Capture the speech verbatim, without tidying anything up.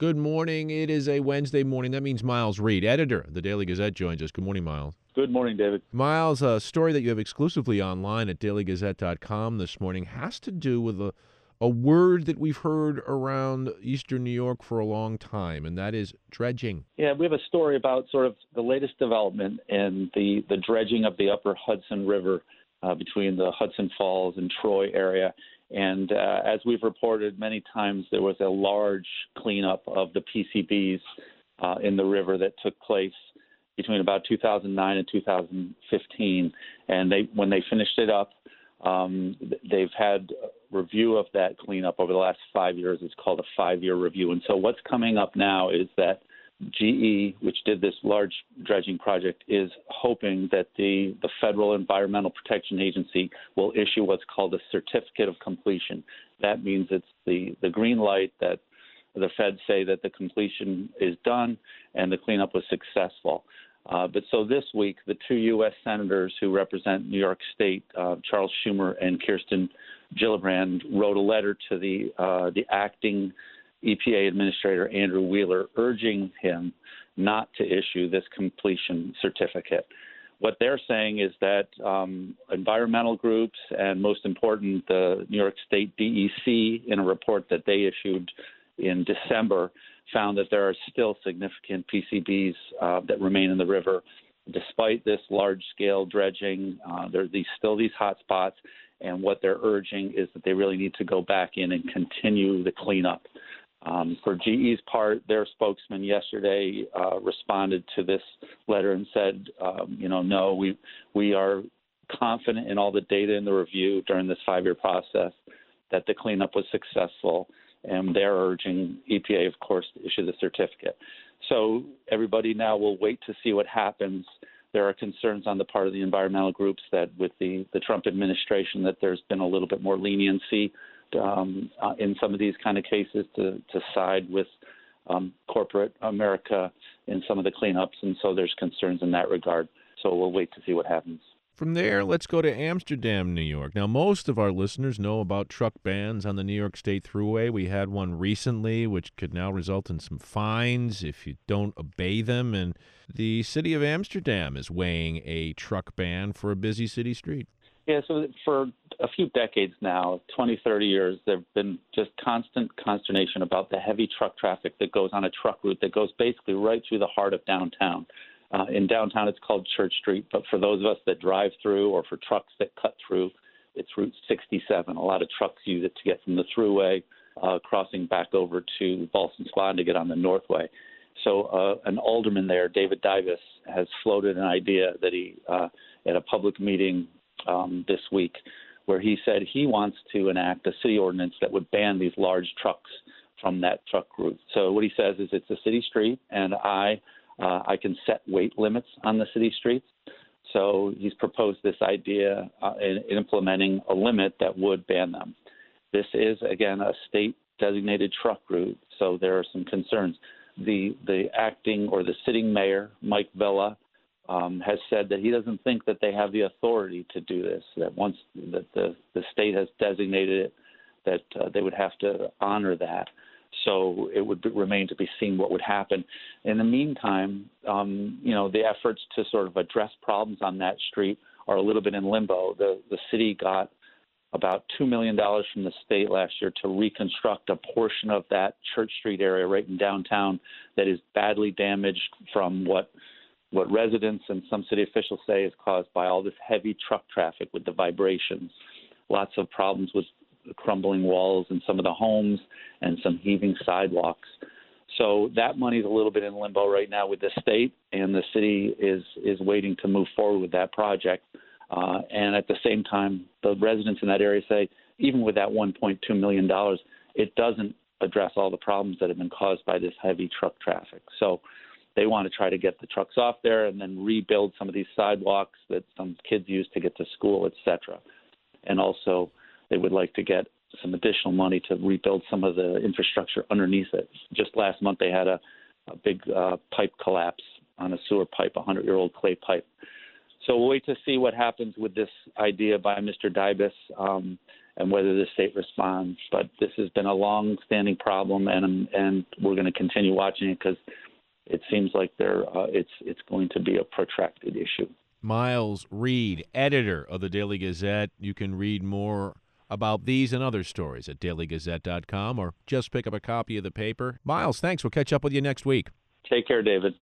Good morning. It is a Wednesday morning. That means Miles Reed, editor of the Daily Gazette, joins us. Good morning, Miles. Good morning, David. Miles, a story that you have exclusively online at daily gazette dot com this morning has to do with a, a word that we've heard around eastern New York for a long time, and that is dredging. Yeah, we have a story about sort of the latest development in the, the dredging of the upper Hudson River uh, between the Hudson Falls and Troy area. And uh, as we've reported many times, there was a large cleanup of the P C Bs uh, in the river that took place between about two thousand nine and two thousand fifteen. And they, when they finished it up, um, they've had a review of that cleanup over the last five years. It's called a five-year review. And so what's coming up now is that G E, which did this large dredging project, is hoping that the, the Federal Environmental Protection Agency will issue what's called a certificate of completion. That means it's the, the green light that the feds say that the completion is done and the cleanup was successful. Uh, but so this week, the two U S senators who represent New York State, uh, Charles Schumer and Kirsten Gillibrand, wrote a letter to the uh, the acting E P A Administrator Andrew Wheeler, urging him not to issue this completion certificate. What they're saying is that um, environmental groups and, most important, the New York State D E C, in a report that they issued in December, found that there are still significant P C Bs uh, that remain in the river. Despite this large-scale dredging, uh, there are these, still these hot spots, and what they're urging is that they really need to go back in and continue the cleanup. Um, for G E's part, their spokesman yesterday uh, responded to this letter and said, um, you know, no, we we are confident in all the data in the review during this five-year process that the cleanup was successful, and they're urging E P A, of course, to issue the certificate. So everybody now will wait to see what happens. There are concerns on the part of the environmental groups that with the, the Trump administration that there's been a little bit more leniency Um, uh, in some of these kind of cases to, to side with um, corporate America in some of the cleanups, and so there's concerns in that regard. So we'll wait to see what happens. From there, let's go to Amsterdam, New York. Now, most of our listeners know about truck bans on the New York State Thruway. We had one recently, which could now result in some fines if you don't obey them, and the city of Amsterdam is weighing a truck ban for a busy city street. Yeah, so for a few decades now, twenty, thirty years, there have been just constant consternation about the heavy truck traffic that goes on a truck route that goes basically right through the heart of downtown. Uh, in downtown, it's called Church Street, but for those of us that drive through or for trucks that cut through, it's Route sixty-seven. A lot of trucks use it to get from the Thruway, uh, crossing back over to Ballston Squad to get on the Northway. So uh, an alderman there, David Davis, has floated an idea that he, uh, at a public meeting Um, this week, where he said he wants to enact a city ordinance that would ban these large trucks from that truck route. So what he says is it's a city street, and I uh, I can set weight limits on the city streets. So he's proposed this idea uh, in, in implementing a limit that would ban them. This is, again, a state-designated truck route, so there are some concerns. The the acting or the sitting mayor, Mike Vella, Um, has said that he doesn't think that they have the authority to do this, that once that the, the state has designated it, that uh, they would have to honor that. So it would be, remain to be seen what would happen. In the meantime, um, you know, the efforts to sort of address problems on that street are a little bit in limbo. The, the city got about two million dollars from the state last year to reconstruct a portion of that Church Street area right in downtown that is badly damaged from what what residents and some city officials say is caused by all this heavy truck traffic with the vibrations. Lots of problems with crumbling walls in some of the homes and some heaving sidewalks. So that money is a little bit in limbo right now with the state, and the city is is waiting to move forward with that project. Uh, and at the same time, the residents in that area say, even with that one point two million dollars, it doesn't address all the problems that have been caused by this heavy truck traffic. So they want to try to get the trucks off there and then rebuild some of these sidewalks that some kids use to get to school, et cetera. And also they would like to get some additional money to rebuild some of the infrastructure underneath it. Just last month they had a, a big uh, pipe collapse on a sewer pipe, a hundred-year-old clay pipe. So we'll wait to see what happens with this idea by Mister Dybus. Um, and whether the state responds. But this has been a long-standing problem, and and we're going to continue watching it because it seems like they're uh, it's it's going to be a protracted issue. Miles Reed, editor of the Daily Gazette. You can read more about these and other stories at daily gazette dot com or just pick up a copy of the paper. Miles, thanks. We'll catch up with you next week. Take care, David.